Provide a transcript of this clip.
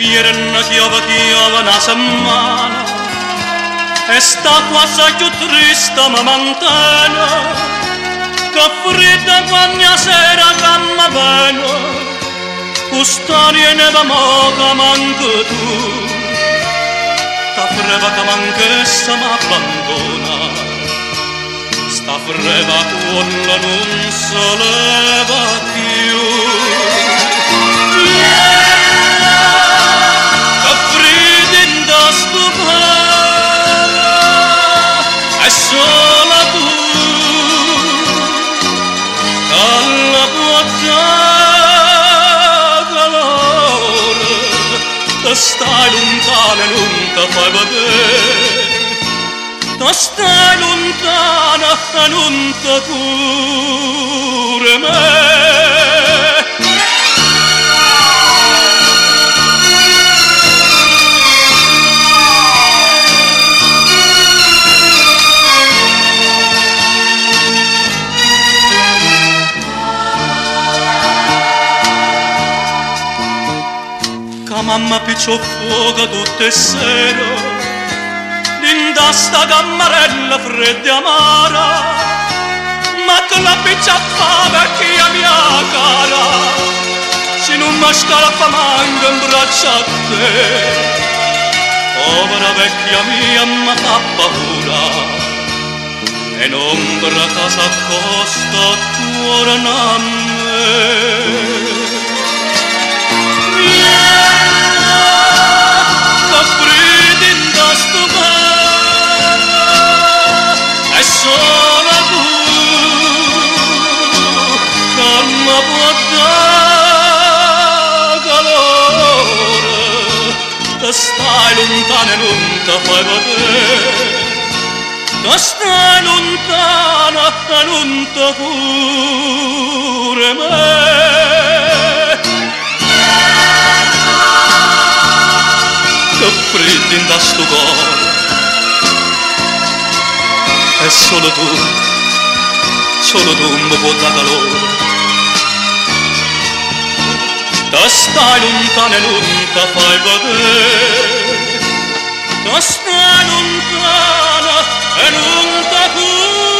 Ieri chiova una settimana e sta quasi più triste ma mantena che fredda quando sera camma bene custodia ne va moca manco tu sta freva che manchessa m'abbandona sta freva quando non si leva più che fredda in da stupenda è sola tu alla botta stai lontana e non ti fai vedere tu stai lontana e non ti curi me che mamma picciò fuoco tutte sera da sta cammarella fredda e amara ma che la piccia fa vecchia mia cara se non mi scalfa manca in braccia a te povera vecchia mia mi fa paura e l'ombra che s'accosta attorno a me è sola tu che mi può dare calore te stai lontana e non ti fai vedere te stai lontana e non ti curi me che freddo in da sto cuore e solo tu mi puoi dare calore te stai lontana e non ti fai vedere te stai lontana e non ti curi